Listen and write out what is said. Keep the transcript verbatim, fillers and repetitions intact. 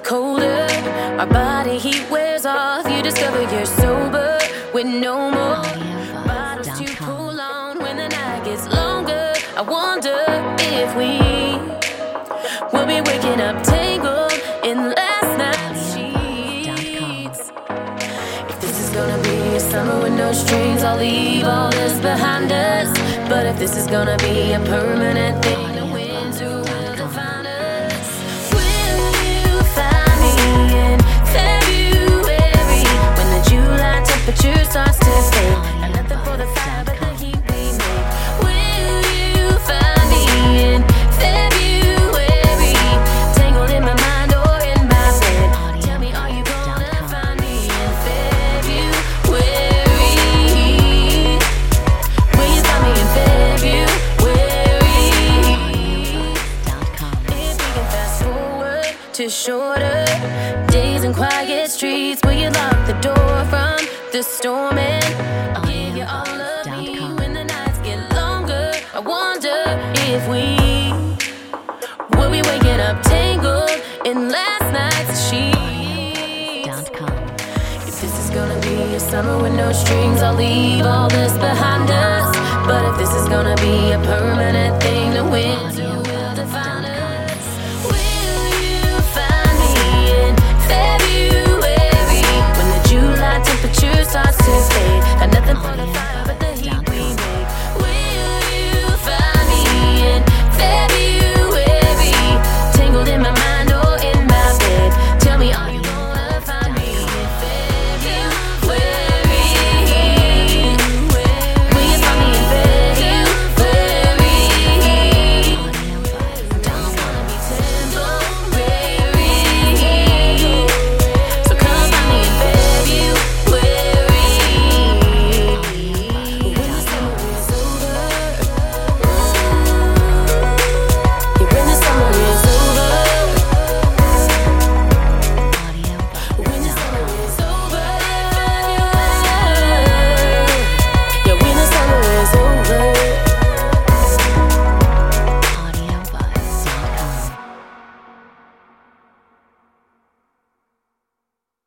colder, our body heat wears off. You discover you're sober with no more bottles to pull on. When the night gets longer, I wonder if we will be waking up tangled in last night's sheets. If this is gonna be a summer with no strings, I'll leave all this behind us. But if this is gonna be a permanent thing, the winds will define us. Will you find me in February when the July temperature starts to fade? And nothing for the fire but the heat we make. Will you find me in February, tangled in my mind or in my bed? Tell me, are you gonna find me in February? Will you find me in February? If we can fast forward to shorter days and quiet streets, will you lock the door from the storm and I'll give you all of me when the nights get longer? I wonder if we will be waking up tangled in last night's sheets. If this is gonna be a summer with no strings, I'll leave all this behind us. But if this is gonna be a permanent thing, the winds